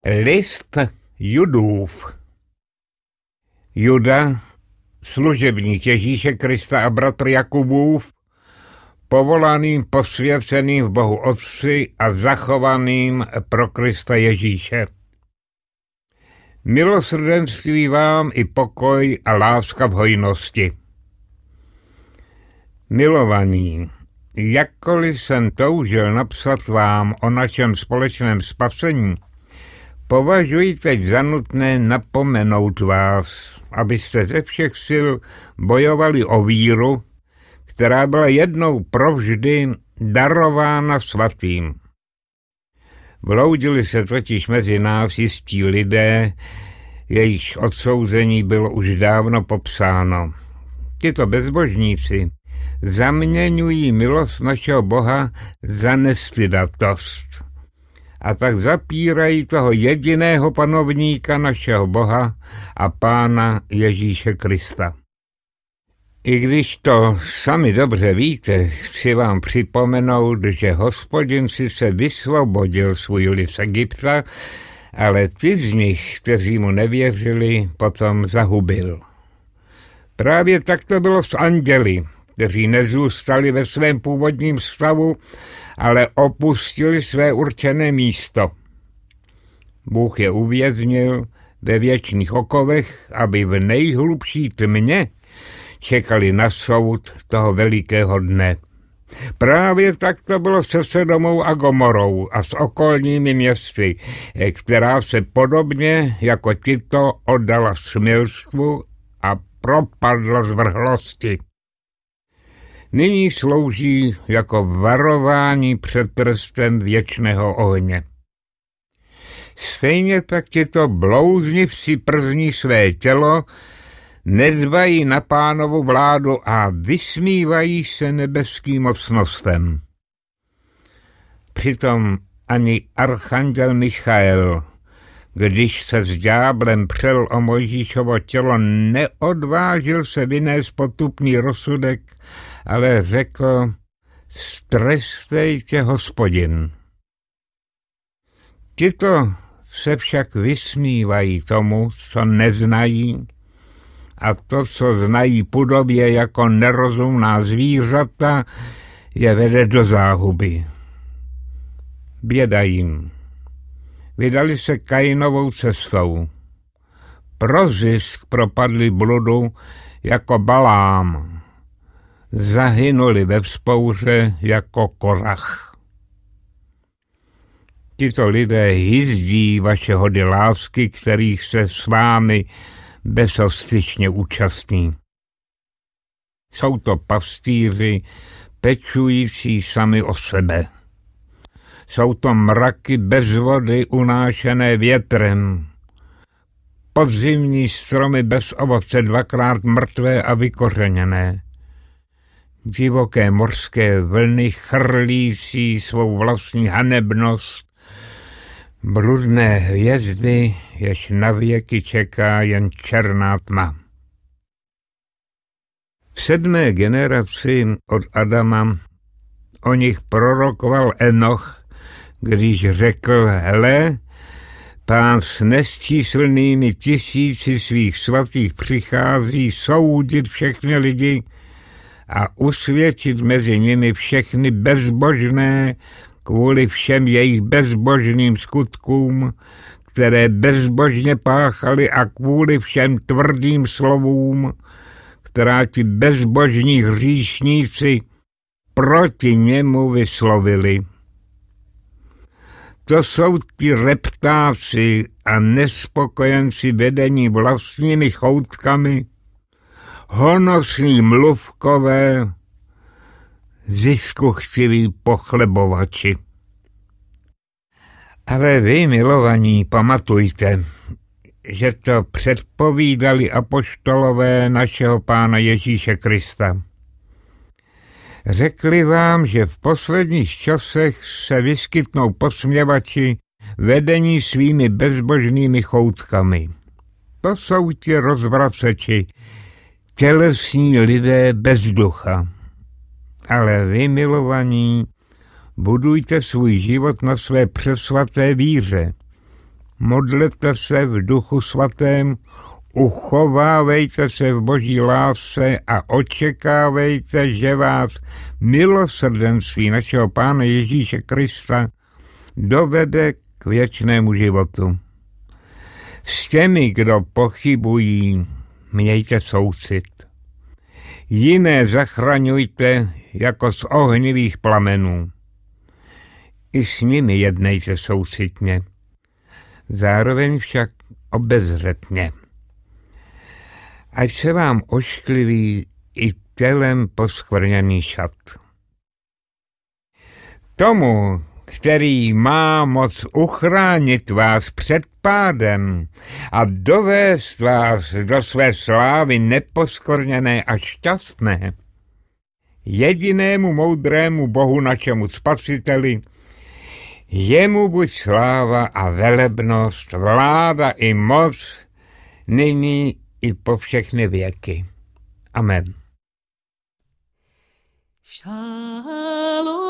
List Judův. Juda, služebník Ježíše Krista a bratr Jakubův, povolaným, posvěceným v Bohu Otci a zachovaným pro Krista Ježíše. Milosrdenství vám i pokoj a láska v hojnosti. Milovaní, jakkoliv jsem toužil napsat vám o našem společném spasení, považuji teď za nutné napomenout vás, abyste ze všech sil bojovali o víru, která byla jednou provždy darována svatým. Vloudili se totiž mezi nás jistí lidé, jejichž odsouzení bylo už dávno popsáno. Tito bezbožníci zaměňují milost našeho Boha za nestydatost a tak zapírají toho jediného panovníka našeho Boha a Pána Ježíše Krista. I když to sami dobře víte, chci vám připomenout, že Hospodin si se vysvobodil svůj lid z Egypta, ale ty z nich, kteří mu nevěřili, potom zahubil. Právě tak to bylo s anděli, kteří nezůstali ve svém původním stavu, ale opustili své určené místo. Bůh je uvěznil ve věčných okovech, aby v nejhlubší tmě čekali na soud toho velikého dne. Právě tak to bylo se Sodomou a Gomorou a s okolními městy, která se podobně jako tito oddala smilstvu a propadla zvrhlosti. Nyní slouží jako varování před prstem věčného ohně. Stejně tak tito blouznivci przní své tělo, nedbají na Pánovu vládu a vysmívají se nebeským mocnostem. Přitom ani archanděl Michael, když se s ďáblem přel o Mojžíšovo tělo, neodvážil se vynést potupný rozsudek, ale řekl: strestej tě, Hospodin. Tito se však vysmívají tomu, co neznají, a to, co znají půdobě jako nerozumná zvířata, je vede do záhuby. Běda jim. Vydali se Kainovou cestou. Pro zisk propadli bludu jako Balám. Zahynuli ve vzpouře jako Korach. Tito lidé hyzdí vaše hody lásky, kterých se s vámi bezostyšně účastní. Jsou to pastýři, pečující sami o sebe. Jsou to mraky bez vody unášené větrem. Podzimní stromy bez ovoce, dvakrát mrtvé a vykořeněné. Divoké mořské vlny chrlící svou vlastní hanebnost. Bludné hvězdy, jež na věky čeká jen černá tma. V 7. generaci od Adama o nich prorokoval Enoch, když řekl: hele, Pán s nesčíslnými tisíci svých svatých přichází soudit všechny lidi a usvědčit mezi nimi všechny bezbožné kvůli všem jejich bezbožným skutkům, které bezbožně páchali, a kvůli všem tvrdým slovům, která ti bezbožní hříšníci proti němu vyslovili. To jsou ti reptáci a nespokojenci vedení vlastními choutkami, honosní mluvkové, ziskuchtiví pochlebovači. Ale vy, milovaní, pamatujte, že to předpovídali apoštolové našeho Pána Ježíše Krista. Řekli vám, že v posledních časech se vyskytnou posměvači vedení svými bezbožnými choutkami. To jsou ti rozvraceči, tělesní lidé bez ducha. Ale vy, milovaní, budujte svůj život na své přesvaté víře. modlete se v Duchu Svatém, uchovávejte se v Boží lásce a očekávejte, že vás milosrdenství našeho Pána Ježíše Krista dovede k věčnému životu. S těmi, kdo pochybují, mějte soucit. Jiné zachraňujte jako z ohnivých plamenů. I s nimi jednejte soucitně. Zároveň však obezřetně. Ať se vám oškliví i tělem poskvrněný šat. Tomu, který má moc uchránit vás před pádem a dovést vás do své slávy neposkvrněné a šťastné, jedinému moudrému Bohu našemu Spasiteli, jemu buď sláva a velebnost, vláda i moc, nyní i po všechny věky. Amen. Shalom.